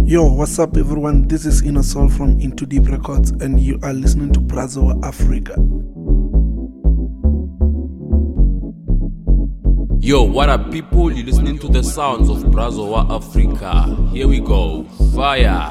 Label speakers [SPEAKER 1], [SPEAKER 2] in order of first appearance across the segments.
[SPEAKER 1] Yo, what's up everyone? This is Inner Soul from Into Deep Records and you are listening to Brazowa Africa.
[SPEAKER 2] Yo, what up people? You're listening to the sounds of Brazowa Africa. Here we go. Fire.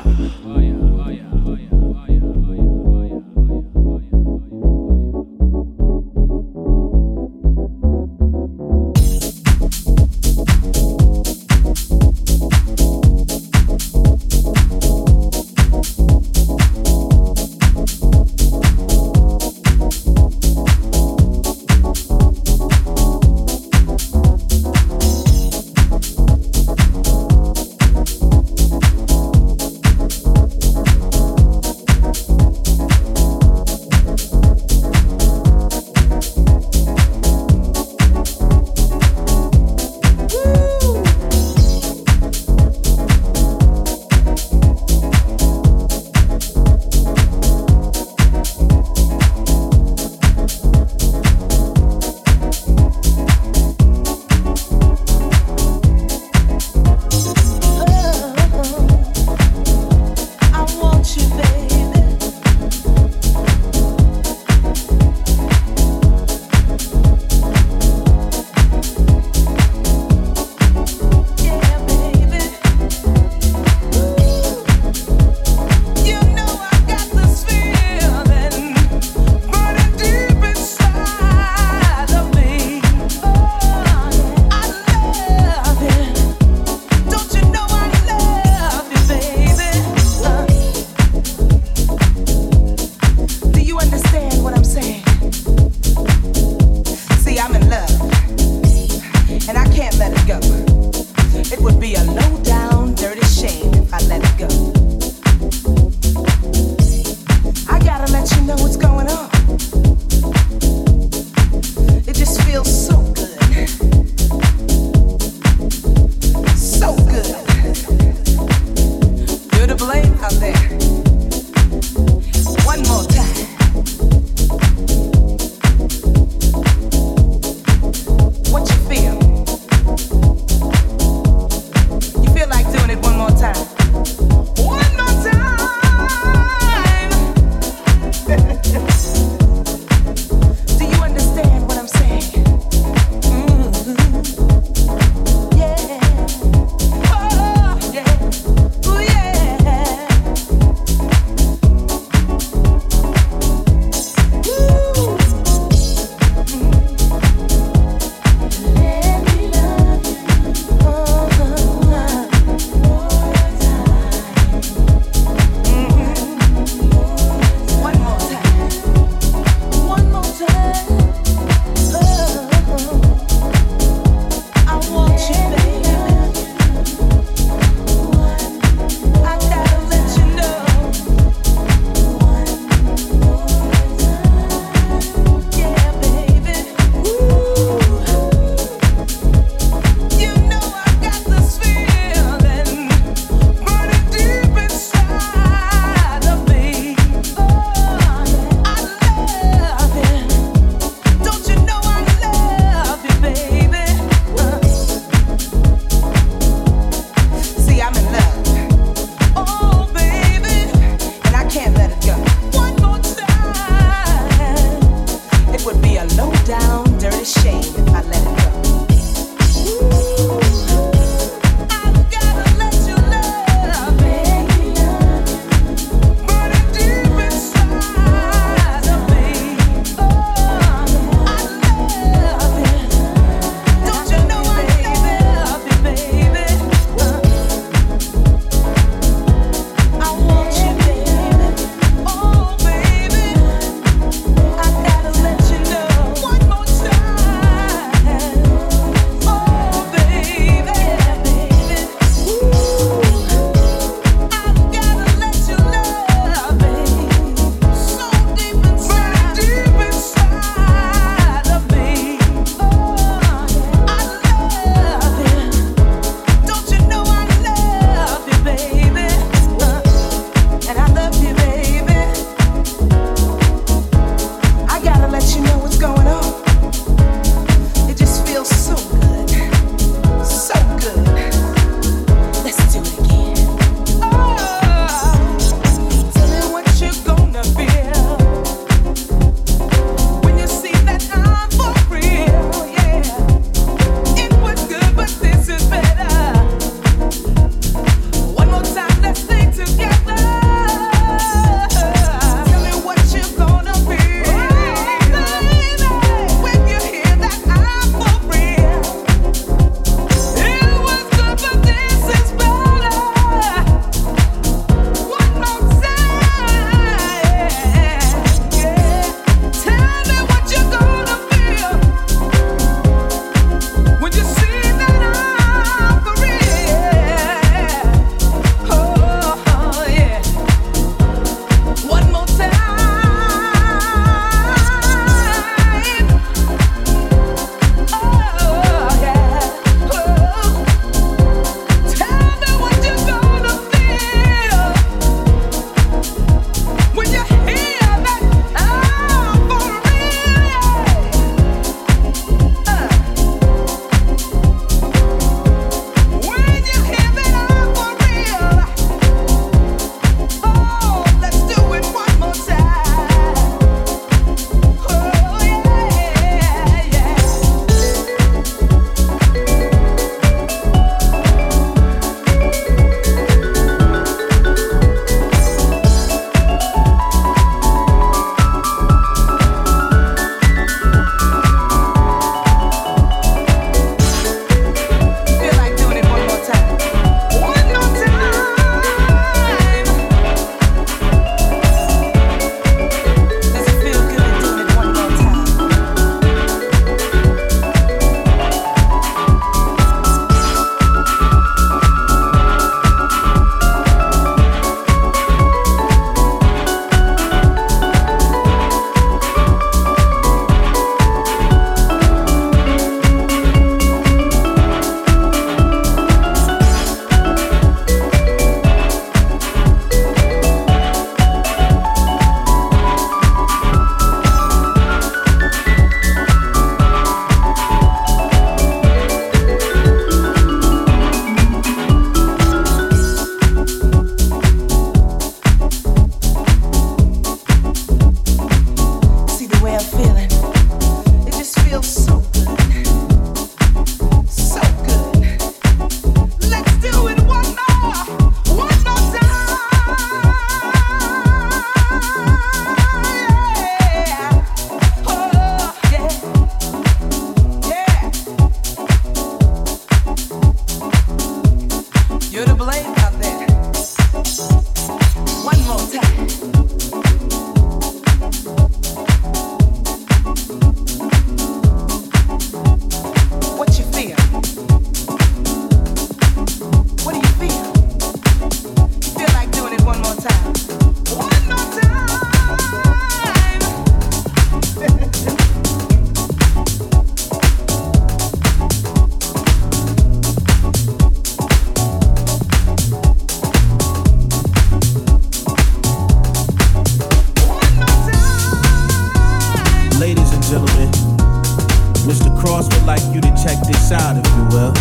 [SPEAKER 3] Mr. Cross would like you to check this out, if you will.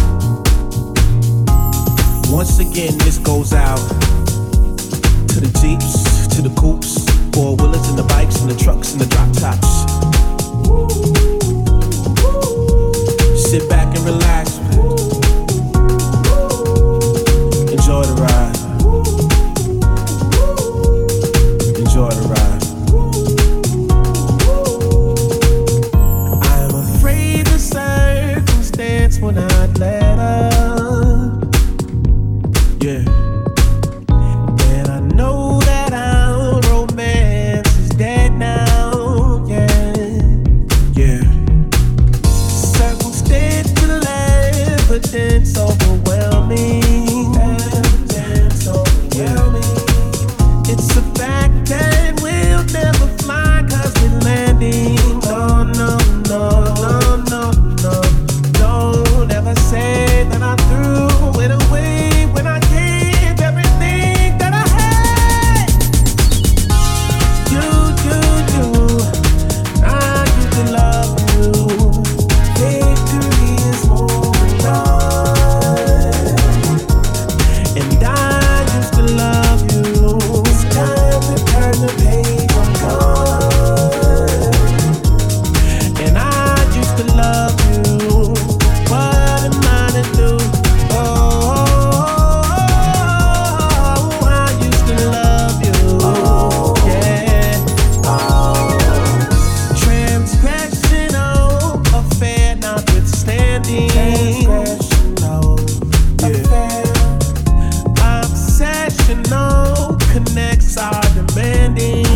[SPEAKER 3] Once again, this goes out to the Jeeps, to the coupes, four-wheelers and the bikes and the trucks and the drop tops. Sit back and relax. Enjoy the ride. Enjoy the ride. I'm afraid the circumstance will not let up. Yeah. And I know that our romance is dead now. Yeah. Yeah. Circumstantial evidence overwhelming. It's a fact that we'll never fly 'cause we're landing. No, no, no, no, no, no. Don't ever say that I threw it away when I gave everything that I had. You. I used to love you. Victory is moving on. And I used to love you. It's time to turn the page, I'm gone. And I used to love you. What am I to do? Oh, I used to love you. Yeah. Transgressional affair notwithstanding. Obsessional connects are demanding.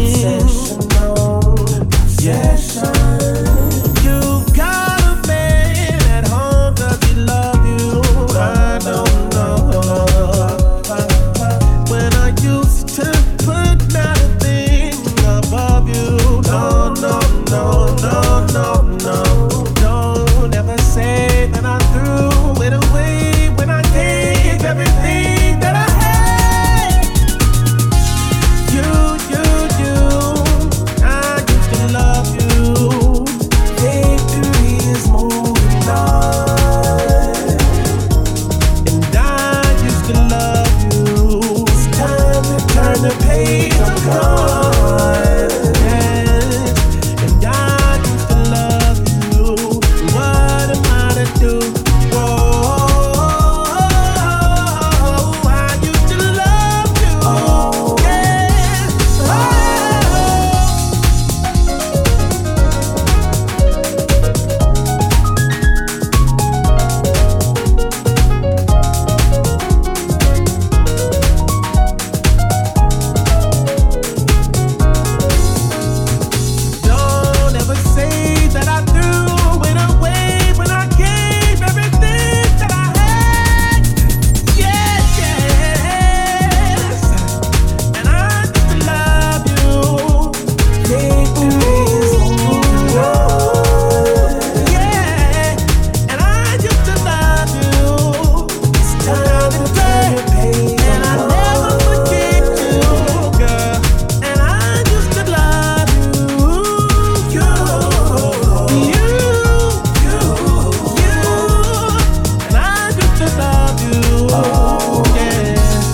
[SPEAKER 3] Obsession. You got a man at home, does he love you? I don't know. When I used to put nothing above you. No, no, no, no, no, no. Don't ever say that I threw it away when I gave everything that I had. You. I used to love you. Victory is moving on. And I used to love you. It's time to turn the page, I'm gone. Yes. And I used to love you. What am I to do? Oh, I used to love you. Yes. Oh. Don't ever say that I threw it away when I gave everything that I had. Yes. And I used to love you. Victory is moving on. Yeah. And I used to love you. It's time to turn the page. And I never forget you, girl. And I used to love you. And I used to love you. Yeah.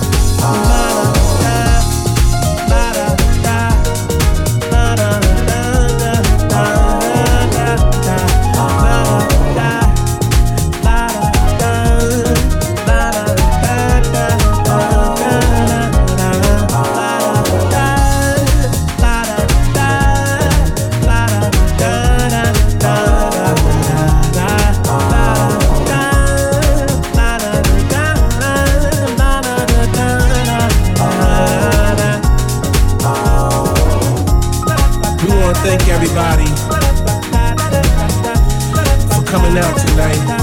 [SPEAKER 3] We want to thank everybody for coming out tonight.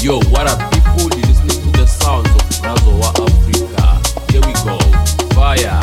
[SPEAKER 2] Yo, what up people? You're listening to the sounds of Brazowa Africa. Here we go. Fire.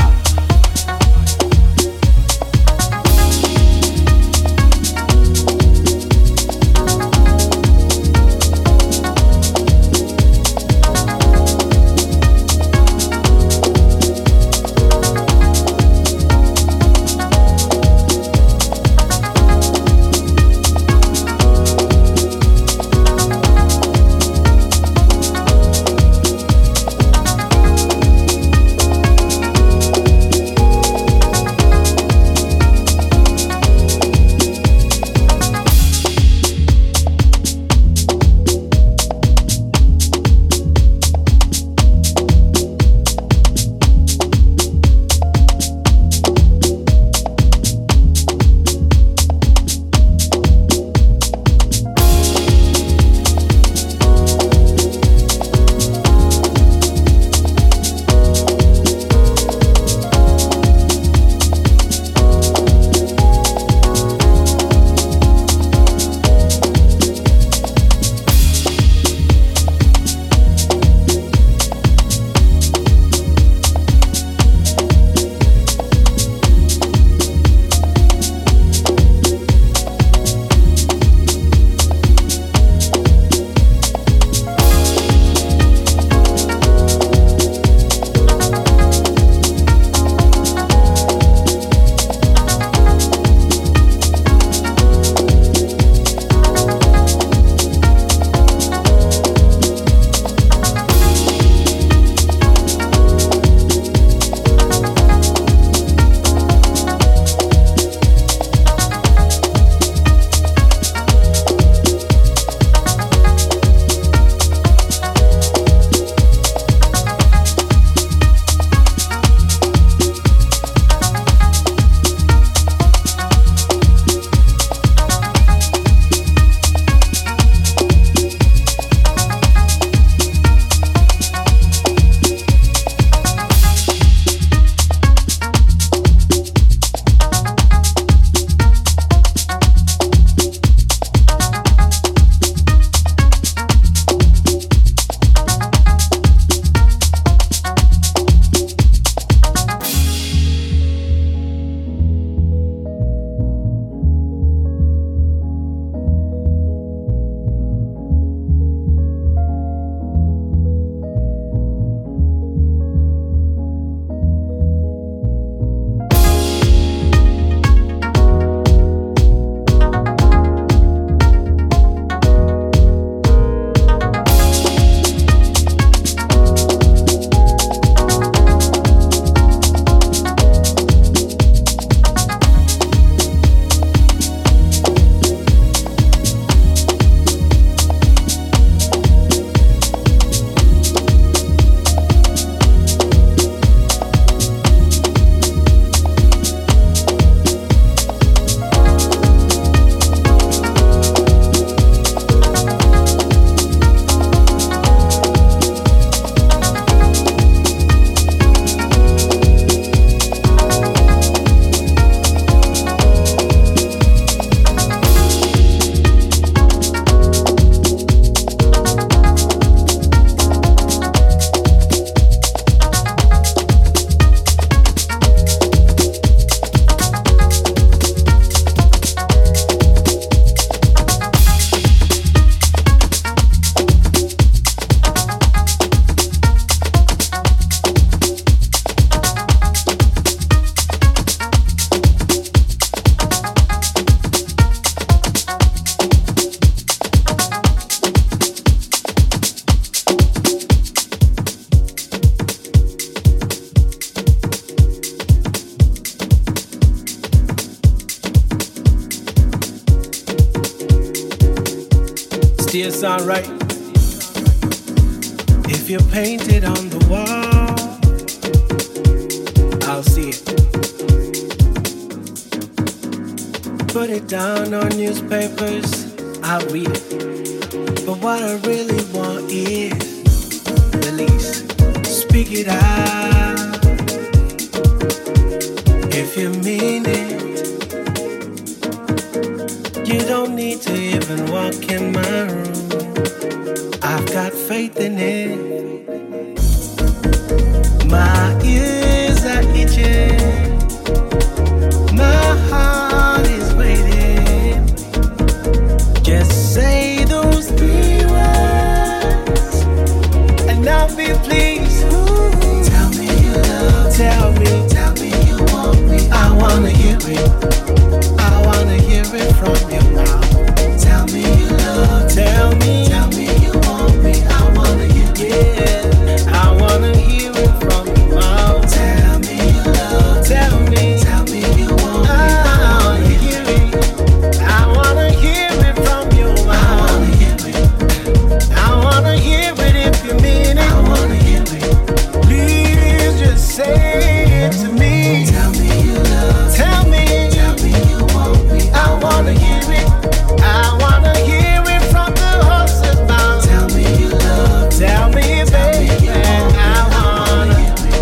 [SPEAKER 3] Still sound right if you paint it on the wall. I'll see it. Put it down on newspapers, I'll read it. But what I really want is release. Speak it out if you mean it. You don't need to even walk in my room. I got faith in it. My ears are itching, my heart is waiting. Just say those 3 words, and I'll be pleased. Tell me you love, tell me you want me. I wanna hear it, I wanna hear it from your mouth. Tell me you love, tell me you want me. I wanna hear it, yeah, I wanna hear it from your mouth. Tell me you love, tell me you want me. I wanna hear it, I wanna hear it from your mouth. I wanna hear it if you mean it. I wanna hear it. Please just say it to me. Tell me you love, tell me you want me. I wanna hear it, I wanna hear it from the horse's mouth. Tell me you love, tell me baby, I wanna hear it.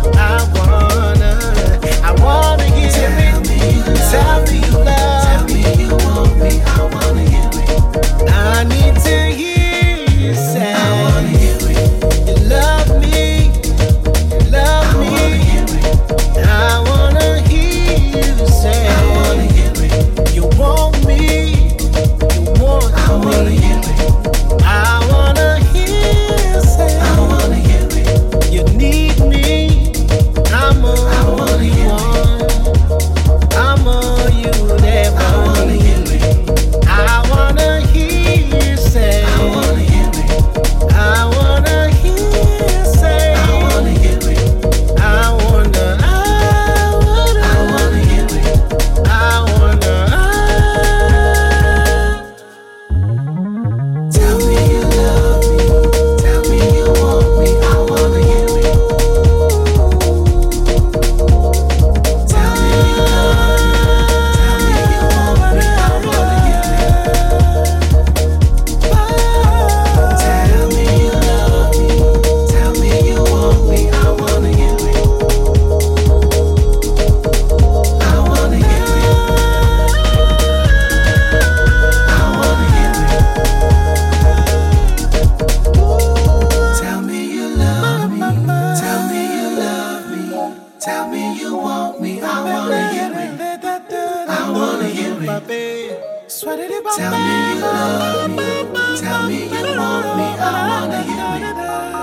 [SPEAKER 3] Tell me you love, tell me you want me. I wanna hear it. I need to hear you say, I wanna hear it. You love me, love me. I wanna hear you say, I wanna hear it. You want me, you want me. I wanna hear it. I wanna hear you say, I wanna hear it. You need me, I'm all you want. I'm all you would ever need. I wanna hear you say, I wanna hear it. I wanna hear you say, I wanna hear it. I wanna hear it. I wanna. Tell me you love me. Tell me you want me. I wanna hear it. Tell me you love me. Tell me you want me. I wanna hear it. Tell me you love me. Tell me you want me. I wanna hear it. I wanna hear it. I wanna hear it. Tell me you love me. Tell me you love me. Tell me you want me. I wanna hear it. I wanna hear it. Tell me you love me. Tell me you want me. I wanna hear it.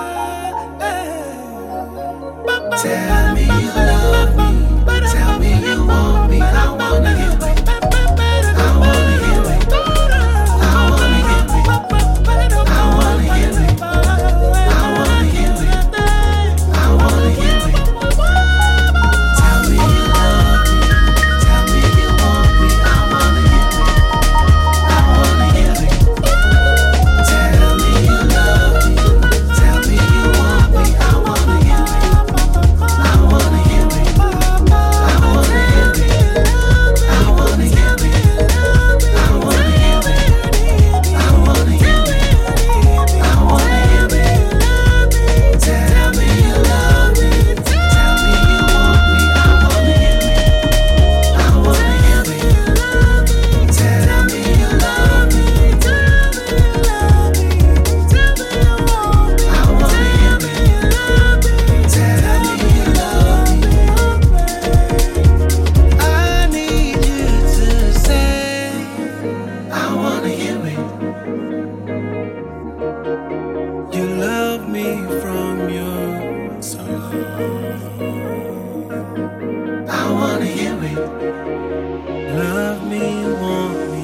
[SPEAKER 3] Tell me you love me. Tell me you want me. I wanna hear it. I wanna hear it. I wanna hear it. I wanna hear it. I wanna hear it. I wanna hear it. Tell me you love me. Tell me you want me. I wanna hear it. I wanna hear it. Tell me you love me. Tell me you want me. I wanna hear it. I wanna hear it. I wanna hear it. I wanna hear it. I wanna hear it. I wanna hear it. I wanna hear it. Tell me you love me. Tell me you want me. I wanna hear it. I wanna hear it. Tell me you love me. I wanna hear it. Tell me you love me. I need you to say, I wanna hear it. You love me from your soul. I wanna hear it. Love me, want me.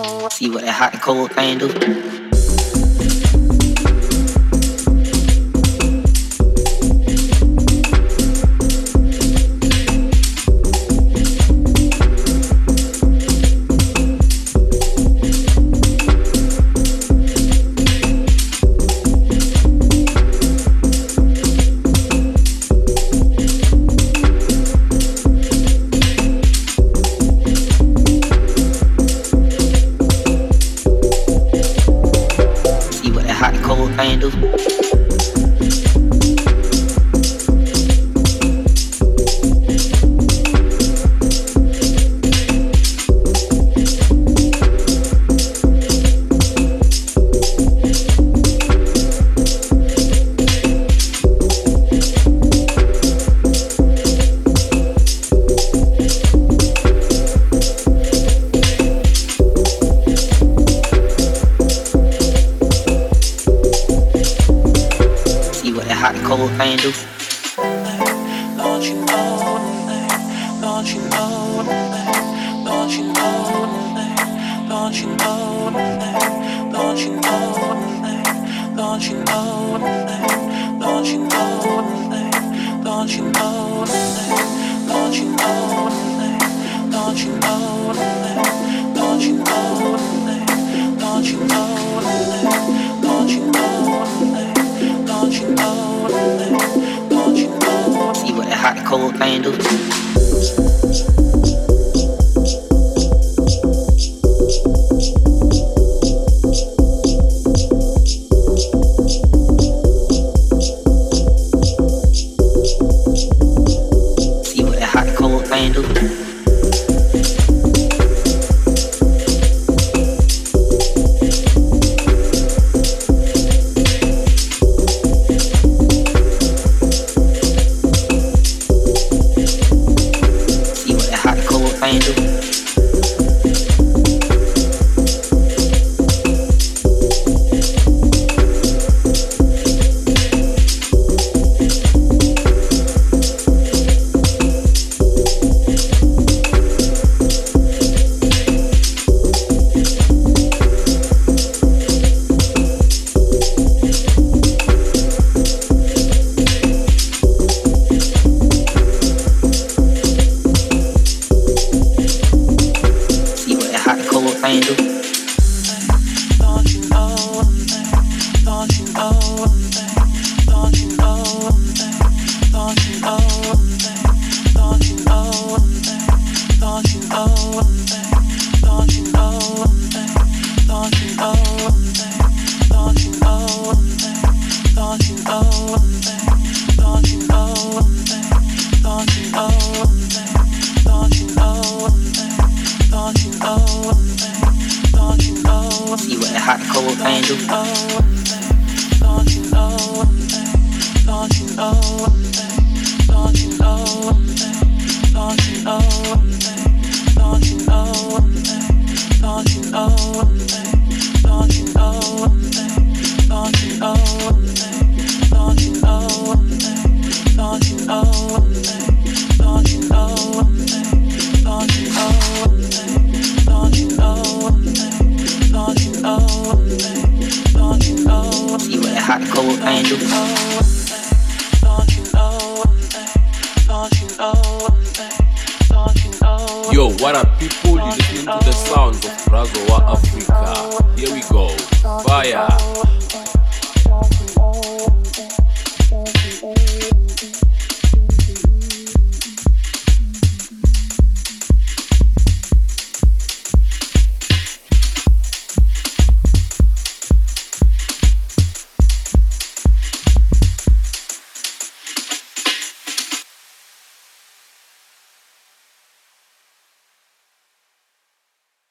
[SPEAKER 4] See what that hot and cold thing do?
[SPEAKER 2] Yo, what up people? You're listening to the sounds of Brazowa Africa. Here we go. Fire.